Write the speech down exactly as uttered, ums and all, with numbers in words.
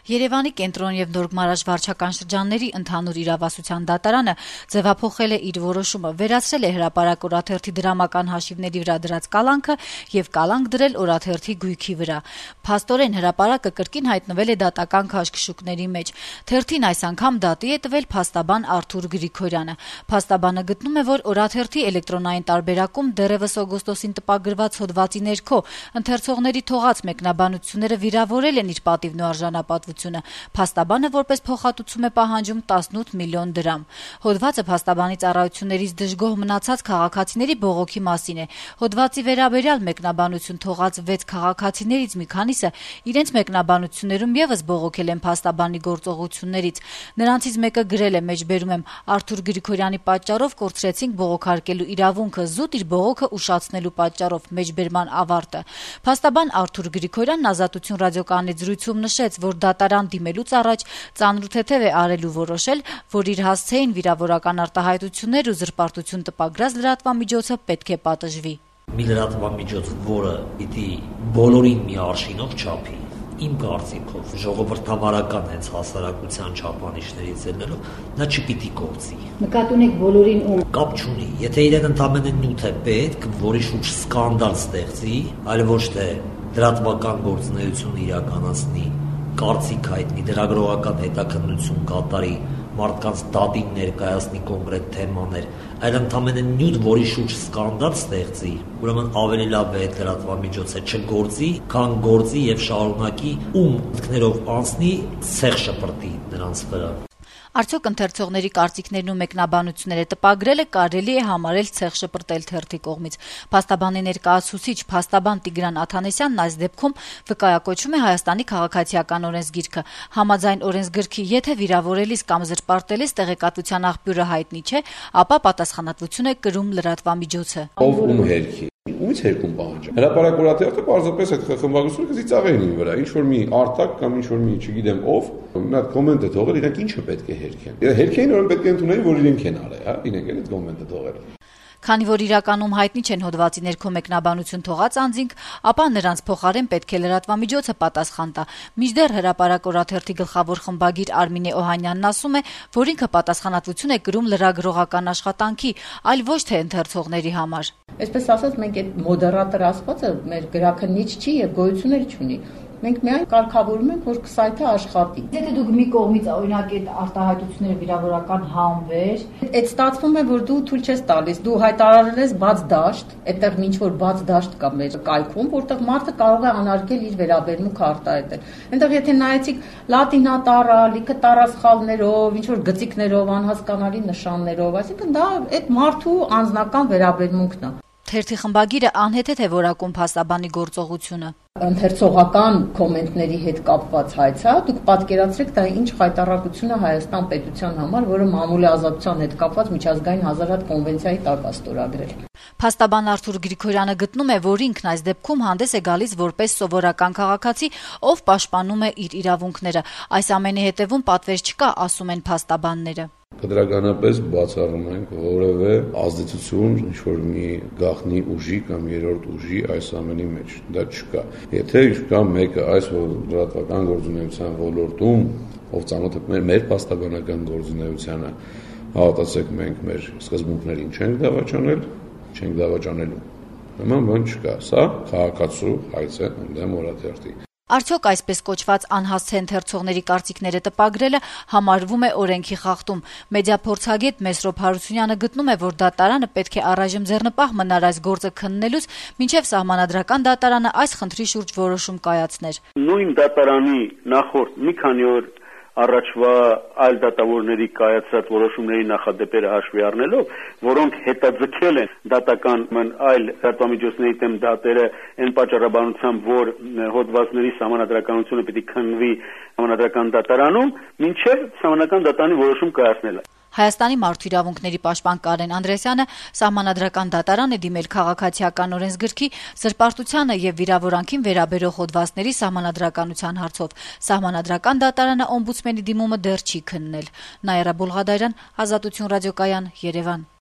Երևանի կենտրոն եւ Նորմարաշ վարչական շրջանների ընդհանուր իրավասության դատարանը ձևափոխել է իր որոշումը, վերացրել է հրապարակ օրաթերթի դրամական հաշիվների վրա դրած կալանքը եւ կալանք դրել օրաթերթի գույքի վրա։ Փաստորեն հրապարակը կրկին հայտնվել է դատական քաշքշուկների մեջ։ Թերթին այս անգամ դատի է տվել փաստաբան Արթուր Գրիգորյանը։ Փաստաբանը գտնում է, որ օրաթերթի էլեկտրոնային տարբերակում դեռևս օգոստոսին տպագրված հոդվածի ներքո ընթերցողների թողած մեկնաբանությունները վիրավորել են իր պատիվն ու արժանապատվությունը։ Փաստաբանը որպես փոխհատուցում է պահանջում տասնութ միլիոն դրամ։ Հոդվածը փաստաբանի ծառայություններից դժգոհ մնացած քաղաքացիների բողոքի մասին է։ Հոդվածի վերաբերյալ մեկնաբանություն թողած վեց քաղաքացիներից մի քանիսը իրենց մեկնաբանություններում եւս բողոքել են փաստաբանի գործողություններից։ Նրանցից մեկը գրել է, մեջբերում եմ, Արթուր Գրիգորյանի պատճառով կորցրեցինք բողոքարկելու իրավունքը, զուտ իր բողոքը ուշացնելու պատճառով, մեջբերման ավարտը։ Փաստաբան Արթուր Գրիգորյանն Ազատություն ռադիոկայանի զրույցում նշեց, որ դատարան դիմելուց առաջ ծանրութեթև է արել ու որոշել, որ իր հասցեին վիրավորական արտահայտություններ ու զրպարտություն տպագրած լրատվամիջոցը պետք է պատժվի։ Մի լրատվամիջոց, որը պիտի բոլորին մի արշինով չափի, իմ կարծիքով ժողովրդավարական հենց հասարակության չափանիշներից ելնելով, նա չպիտի կորցի։ Նկատի ունեք բոլորին ում կապ չունի։ Եթե իրեն ընդամենը նյութ է պետք, որի շուրջ սկանդալ ստեղծի, այլ ոչ թե դրատվական գործունեություն իրականացնի, կարծիք հայտնի, դրագրողական հետաքննություն կատարի, մարդկանց դատին ներկայացնի կոնկրետ թեմաներ, այլ ընդամենը նյութ, որի շուրջ սկանդալ ստեղծի, ուրեմն ավելի լավ է այդ լրատվամիջոցը չգործի, քան գործի եւ շարունակի ում մտքներով անցնի, ցեղ շպրտի նրանց վրա։ Արդյոք ընթերցողների կարծիքներն ու մեկնաբանությունները տպագրելը կարելի է համարել ցեղ շպրտել թերթի կողմից։ Փաստաբանի ներկայացուցիչ փաստաբան Տիգրան Աթանեսյանն այս դեպքում վկայակոչում է Հայաստանի քաղաքացիական օրենսգիրքը։ Համաձայն օրենսգրքի, եթե վիրավորելիս կամ զրպարտելիս տեղեկատվության աղբյուրը հայտնի չէ, ապա պատասխանատվություն է կրում լրատվամիջոցը։ Ով ում հերքի Ումից հերքում պահանջ։ Հրապարակ օրաթերթը պարզապես այդ խմբագրությունը կծիծաղեն իր վրա, ինչ որ մի արտակ կամ ինչ որ մի, չգիտեմ ով, նա կոմենտ է թողել, իրենք ինչը պետք է հերքեն։ Հերքեին որ պետք է ընդունեն, որ իրենք են արել, հա, իրենք են այդ կոմենտը թողել։ Քանի որ իրականում հայտնի չեն հոդվածի ներքո մեկնաբանություն թողած անձինք, ապա նրանց փոխարեն պետք է լրատվամիջոցը պատասխան տա։ Մինչդեռ հրապարակ օրաթերթի գլխավոր խմբագիր Արմինե Օհանյանն ասում է, որ ինքը պատասխանատվություն է կրում լրագրողական աշխատանքի, այլ ոչ թե ընթերցողների համար։ Այսպես ասած, մենք այդ մոդերատոր ասվածը մեր գրաքննիչ չի եւ գոյություն էլ չունի։ Մենք միայն կարգավորում ենք, որ սայթը աշխատի։ Եթե դուք մի կողմից օրինակ այդ արտահայտությունները վիրավորական հանվեր, այդ ստացվում է, որ դու թույլ չես տալիս, դու հայտարարել ես բաց դաշտ, այդտեղ ինչ որ բաց դաշտ կա մեր կայքում, որտեղ մարդը կարող է անարգել իր վերաբերմունքը արտահայտել։ Այնտեղ եթե նայեցիք լատինա տառա, լիքը տառասխալներով, ինչ որ գծիկներով, անհասկանալի նշաններով, այսինքն դա այդ մարդու անձնական վերաբերմունքն է։ Թերթի խմբագիրը անհեթեթ է որակում փաստաբանի գործողությունը։ Ընթերցողական կոմենտների հետ կապված հայցա, դուք պատկերացրեք դա ինչ խայտառակություն է Հայաստան պետության համար, որը մամուլի ազատության հետ կապված միջազգային հազարհատ կոնվենցիայի տակ է ստորագրել։ Փաստաբան Արթուր Գրիգորյանը գտնում է, որ ինքն այս դեպքում հանդես է գալիս որպես սովորական քաղաքացի, ով պաշտպանում է իր իրավունքները։ Այս ամենի հետևում պատվեր չկա, ասում են փաստաբանները։ Կտրականապես բացառում ենք որևէ ազդեցություն ինչ-որ մի գաղտնի ուժի կամ երրորդ ուժի այս ամենի մեջ, դա չկա։ Եթե կա մեկը այս լրատվական գործունեության ոլորտում, ով ծանոթ է մեր փաստաբանական գործունեությանը, հավատացեք մենք մեր սկզբունքներին չենք դավաճանել, չենք դավաճանելու։ Նման բան չկա, սա քաղաքացու հայց է ընդդեմ օրաթերթի։ Արդյոք այսպես կոչված անհասցե ընթերցողների կարծիքները տպագրելը համարվում է օրենքի խախտում։ Մեդիափորձագետ Մեսրոպ Հարությունյանը գտնում է, որ դատարանը պետք է առայժմ ձեռնպահ մնար այս գործը քննելուց, մինչև սահմանադրական դատարանը այս խնդրի շուրջ որոշում կայացներ։ Նույն դատարանի նախորդ մի քանի օր առաջվա այլ դատավորների կայացած որոշումների նախադեպերը հաշվի առնելով, որոնք հետաձգել են դատական այլ լրատվամիջոցների դեմ դատերը այն պատճառաբանությամբ, որ հոդվածների սահմանադրականությունը պիտի քննվի սահմանադրական դատարանում, մինչև սահմանադրական դատարանի որոշում կայացնելը։ Հայաստանի մարդու իրավունքների պաշտպան Կարեն Անդրեասյանը սահմանադրական դատարան է դիմել քաղաքացիական օրենսգրքի զրպարտությանը եւ վիրավորանքին վերաբերող հոդվածների սահմանադրականության հարցով։ Սահմանադրական դատարանը օմբուդսմենի դիմումը դեռ չի քննել։ Նաիրա Բոլղադարյան, Ազատություն ռադիոկայան, Երևան։